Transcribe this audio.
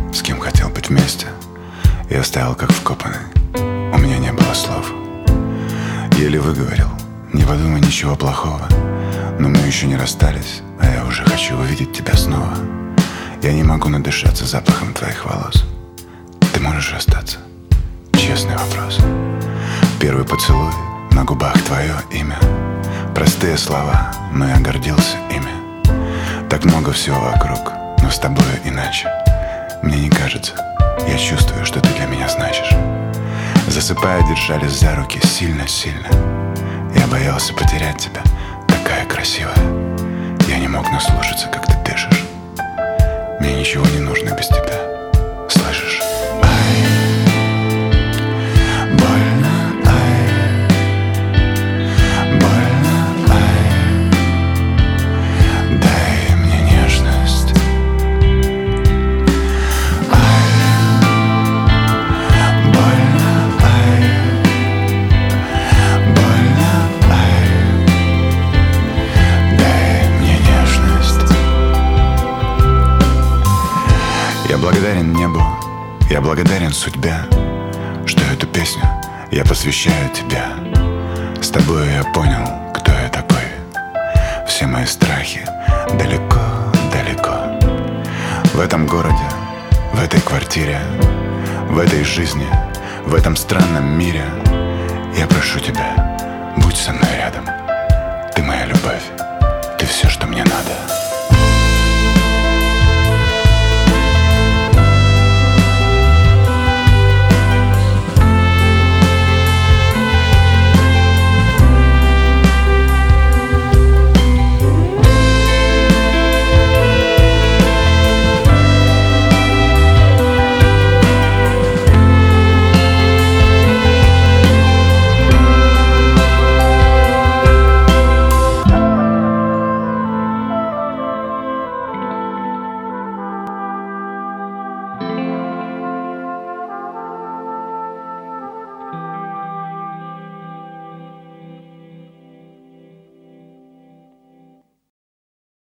с кем хотел быть вместе. Я стоял как вкопанный, у меня не было слов. Еле выговорил: не подумай ничего плохого. Но мы еще не расстались, а я уже хочу увидеть тебя снова. Я не могу надышаться запахом твоих волос. Ты можешь остаться? Честный вопрос. Первый поцелуй, на губах твое имя. Простые слова, но я гордился ими. Так много всего вокруг, но с тобою иначе. Мне не кажется, я чувствую, что ты для меня значишь. Засыпая, держались за руки сильно-сильно. Я боялся потерять тебя, такая красивая. Я не мог наслушаться, как ты дышишь. Мне ничего не нужно без тебя, слышишь? Ай, больно, ай, больно, ай. Дай мне нежность. Ай, больно, ай, больно, ай. Дай мне нежность. Я благодарен небу, я благодарен судьбе, что эту песню я посвящаю тебе. С тобой я понял, кто я такой. Все мои страхи далеко-далеко. В этом городе, в этой квартире, в этой жизни, в этом странном мире. Я прошу тебя, будь со мной рядом. Ты моя любовь, ты все, что мне надо.